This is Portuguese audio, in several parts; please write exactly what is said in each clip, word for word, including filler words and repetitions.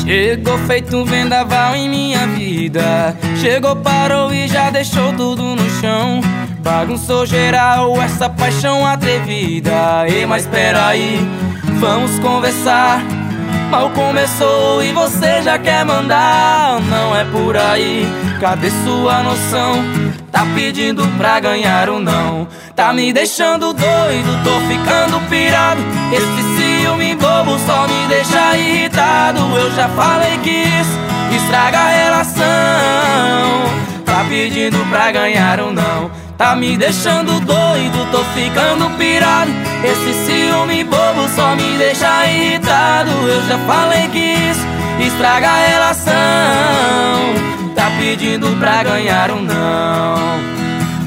Chegou feito um vendaval em minha vida. Chegou, parou e já deixou tudo no chão. Bagunçou geral essa paixão atrevida. Ei, mas peraí, vamos conversar. Mal começou e você já quer mandar. Não é por aí, cadê sua noção? Tá pedindo pra ganhar ou não? Tá me deixando doido, tô ficando pirado. Esse ciúme bobo só me deixa irritado. Eu já falei que isso estraga a relação. Tá pedindo pra ganhar ou não? Tá me deixando doido, tô ficando pirado. Esse ciúme bobo só me deixa irritado. Eu já falei que isso estraga a relação. Tá pedindo pra ganhar ou não?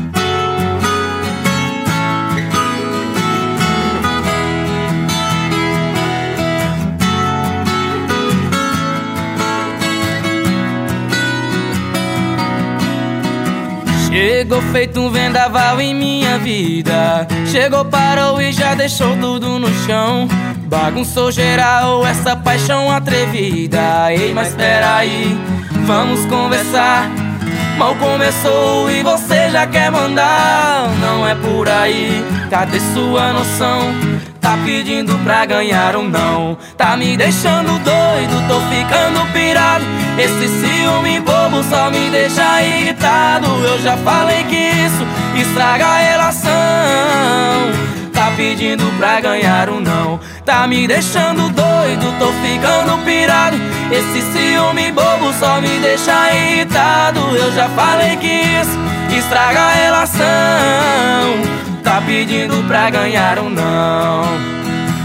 Chegou feito um vendaval em minha vida. Chegou, parou e já deixou tudo no chão. Bagunçou geral essa paixão atrevida. Ei, mas peraí, vamos conversar. Mal começou e você já quer mandar. Não é por aí, cadê sua noção? Tá pedindo pra ganhar ou não? Tá me deixando doido, tô ficando pirado. Esse ciúme bobo só me deixa irritado. Eu já falei que isso estraga a relação. Tá pedindo pra ganhar ou não? Tá me deixando doido, tô ficando pirado. Esse ciúme bobo só me deixa irritado. Eu já falei que isso estraga a relação. Tá pedindo pra ganhar ou não?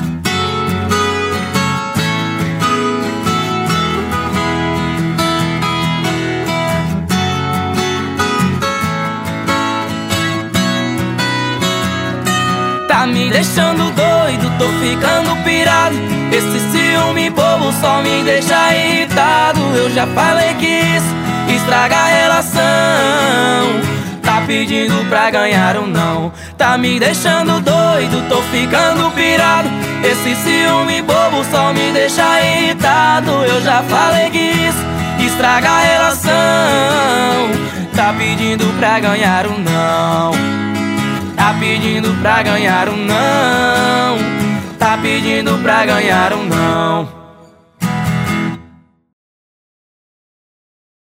Tá me deixando doido, tô ficando pirado. Esse ciúme bobo só me deixa irritado. Eu já falei que isso estraga a relação. Tá pedindo pra ganhar ou não? Tá me deixando doido, tô ficando pirado. Esse ciúme bobo só me deixa irritado. Eu já falei que isso estraga a relação. Tá pedindo pra ganhar ou não? Tá pedindo pra ganhar ou não? Tá pedindo pra ganhar ou não?